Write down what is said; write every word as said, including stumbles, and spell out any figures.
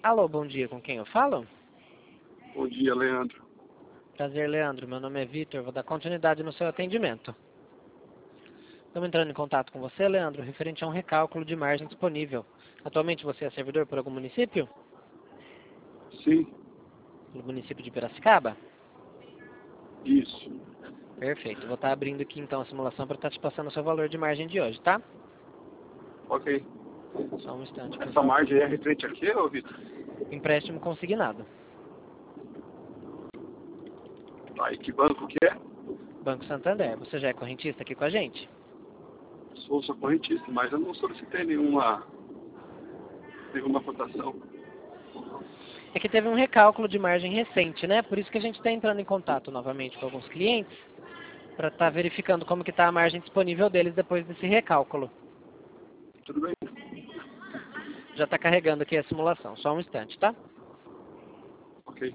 Alô, bom dia, com quem eu falo? Bom dia, Leandro. Prazer, Leandro. Meu nome é Vitor, vou dar continuidade no seu atendimento. Estamos entrando em contato com você, Leandro, referente a um recálculo de margem disponível. Atualmente você é servidor por algum município? Sim, No município de Piracicaba? isso. Perfeito. Vou estar abrindo aqui então a simulação para estar te passando o seu valor de margem de hoje, tá? Ok. Só um instante, por Essa favor. margem é referente a quê, ô Vitor? Empréstimo consignado. Tá, e que banco que é? Banco Santander. Você já é correntista aqui com a gente? Sou sua correntista, mas eu não solicitei nenhuma, nenhuma cotação. É que teve um recálculo de margem recente, né? Por isso que a gente está entrando em contato novamente com alguns clientes para estar verificando como que está a margem disponível deles depois desse recálculo. Tudo bem? Já está carregando aqui a simulação. Só um instante, tá? Ok.